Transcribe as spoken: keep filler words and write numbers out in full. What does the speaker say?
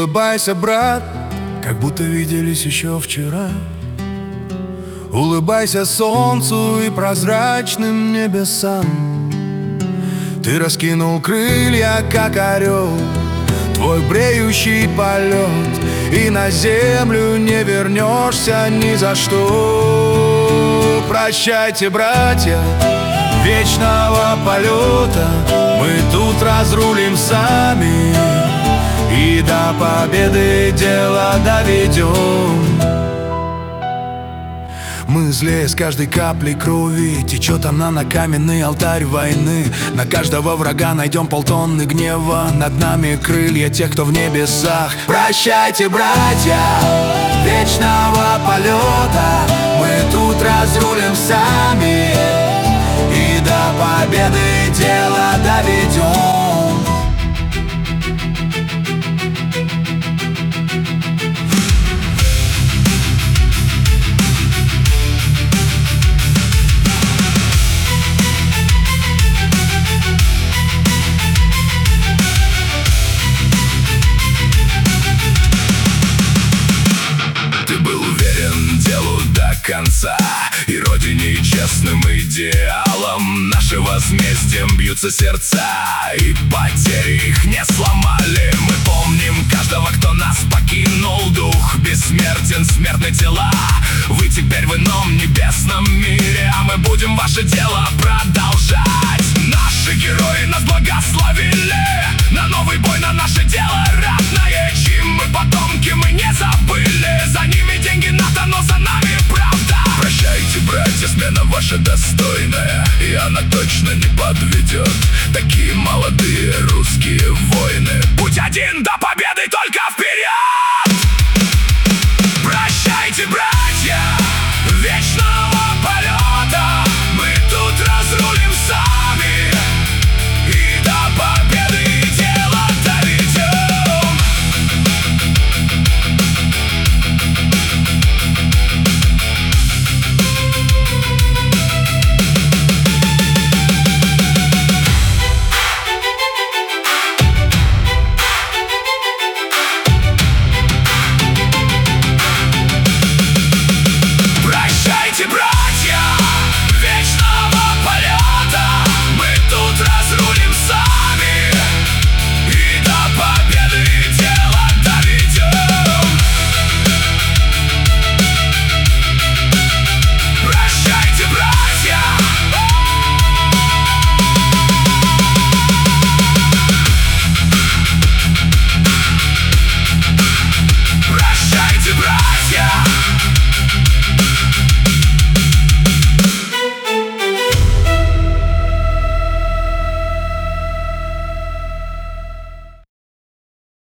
Улыбайся, брат, как будто виделись еще вчера. Улыбайся солнцу и прозрачным небесам. Ты раскинул крылья, как орел, твой бреющий полет, и на землю не вернешься ни за что. Прощайте, братья, вечного полета, мы тут разрулим сами и до победы дело доведем. Мы злее с каждой каплей крови, течет она на каменный алтарь войны. На каждого врага найдем полтонны гнева, над нами крылья тех, кто в небесах. Прощайте, братья, вечного полета, мы тут разрулим сами и до победы дело доведем. Конца и родине, и честным идеалам нашим возмездием бьются сердца, и потери их не сломали. Мы помним каждого, кто нас покинул. Дух бессмертен, смертны тела. Вы теперь в ином небесном мире, а мы будем ваше дело продолжать. Наши герои нас благословили на новый бой, на наше дело ратное, чьим мы потомки, мы не забыли. За ними деньги НАТО, но за нами правда. Прощайте, братья, смена ваша достойная, и она точно не подведет. Такие молодые русские воины. Путь один до победы, только вперед!